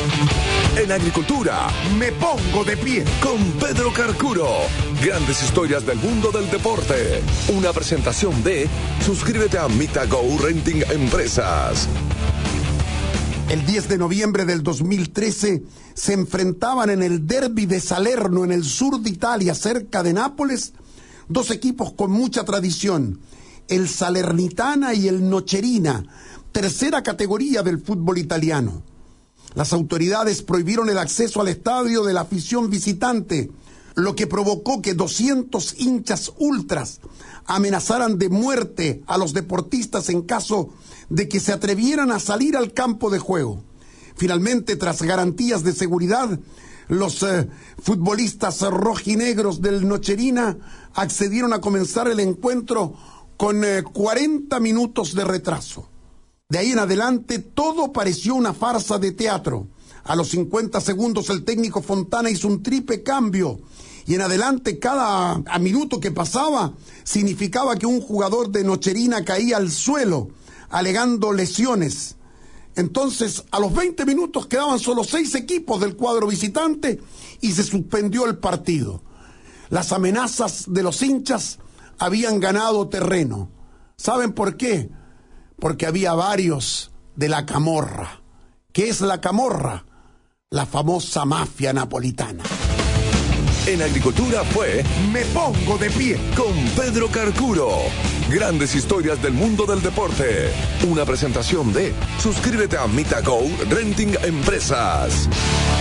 En agricultura, me pongo de pie con Pedro Carcuro. Grandes historias del mundo del deporte. Una presentación de suscríbete a MitaGo Renting Empresas. El 10 de noviembre del 2013 se enfrentaban en el derbi de Salerno, en el sur de Italia, cerca de Nápoles, dos equipos con mucha tradición, el Salernitana y el Nocerina, tercera categoría del fútbol italiano. Las autoridades prohibieron el acceso al estadio de la afición visitante, lo que provocó que 200 hinchas ultras amenazaran de muerte a los deportistas en caso de que se atrevieran a salir al campo de juego. Finalmente, tras garantías de seguridad, los futbolistas rojinegros del Nocerina accedieron a comenzar el encuentro con 40 minutos de retraso. De ahí en adelante todo pareció una farsa de teatro. A los 50 segundos el técnico Fontana hizo un triple cambio y en adelante cada minuto que pasaba significaba que un jugador de Nocerina caía al suelo alegando lesiones. Entonces a los 20 minutos quedaban solo 6 equipos del cuadro visitante y se suspendió el partido. Las amenazas de los hinchas habían ganado terreno. ¿Saben por qué? Porque había varios de la Camorra. ¿Qué es la Camorra? La famosa mafia napolitana. En agricultura fue Me Pongo de Pie con Pedro Carcuro. Grandes historias del mundo del deporte. Una presentación de suscríbete a MitaGo Renting Empresas.